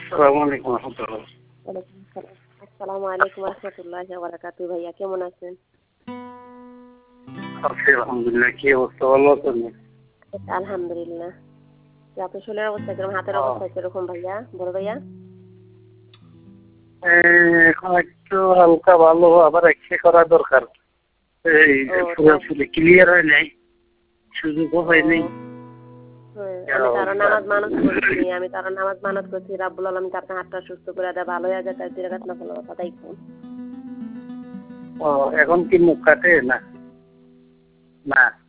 আসসালামু আলাইকুম রহমতুল্লাহ। ওয়ালাইকুম আসসালাম। আসসালামু আলাইকুম রহমতুল্লাহি ওয়া বারাকাতুহু। ভাইয়া কেমন আছেন? আছি আলহামদুলিল্লাহ। কি অবস্থা, ভালো আছেন? আলহামদুলিল্লাহ। তো আপনার শরীরের অবস্থা কিরকম? হাতের ও, অবস্থা কিরকম ভাইয়া? বড় ভাইয়া? এখন একটু হালকা ভালো, আবার এক্সরে করা দরকার। এই ও তাই। পুরোপুরি ক্লিয়ার হয় নাই, সুযোগও ও হয় নাই। আমি তো আরো নামাজ মানত করছি। রাব্বুল আলামিন আপনার হাতটা সুস্থ করে দেয়, ভালো হয়ে যায়, তাই দিনের কাছে নফল নামাজ আদায় করুন। ও, এখন কি মুখ কাটে না? না।